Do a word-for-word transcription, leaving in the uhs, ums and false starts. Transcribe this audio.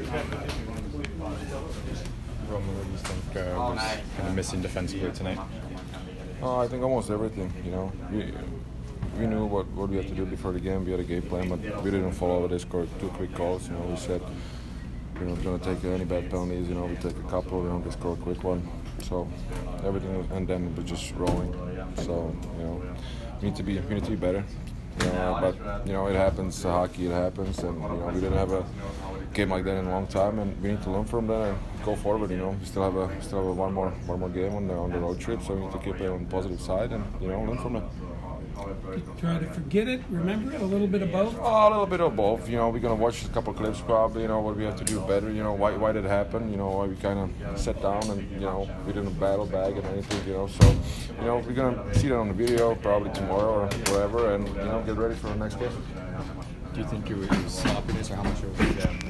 Roman, what do you think uh, was kind of missing defensively tonight? Uh, I think almost everything. You know, we we knew what, what we had to do before the game. We had a game plan, but we didn't follow. They scored two quick goals. You know, we said we're not going to take any bad penalties. You know, we take a couple. You know, they score a quick one. So everything, was, and then we're just rolling. So you know, we need to be we need to be better. You know, but you know, it happens. Uh, hockey, it happens, and you know, we didn't have a game like that in a long time, and we need to learn from that and go forward. You know, we still have a we still have a one more one more game on the on the road trip, so we need to keep it on the positive side and you know learn from it. Try to forget it, remember it, a little bit of both? Oh, a little bit of both. You know, we're gonna watch a couple of clips probably. You know what we have to do better. You know why why did it happen? You know why we kind of sat down and you know we didn't battle back and anything. You know, so you know we're gonna see that on the video probably tomorrow or whatever, and you know get ready for the next game. Do you think it was sloppiness, or how much of it was